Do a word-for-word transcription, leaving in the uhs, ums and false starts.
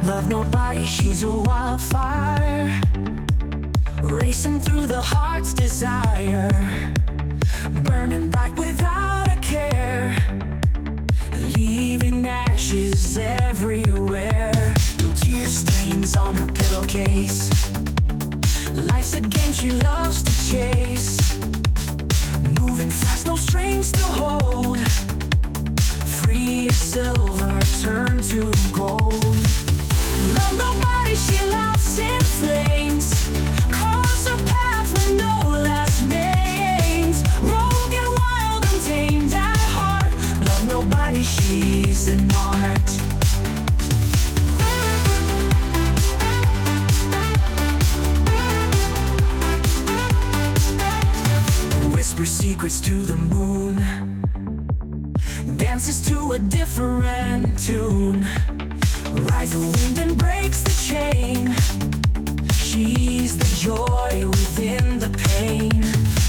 Love nobody, she's a wildfire, racing through the heart's desire, burning bright without a care, leaving ashes everywhere. No tear stains on her pillowcase. Life's a game she loves to chase, moving fast, no strings to hold. Free as silver, turn to gold. Love nobody, she loves in flames. Cross her path with no last names. Rogue and wild, untamed at heart. Love nobody, she's an art. Whisper secrets to the moon, dances to a different tune. Rides the wind and breaks the chain. She's the joy within the pain.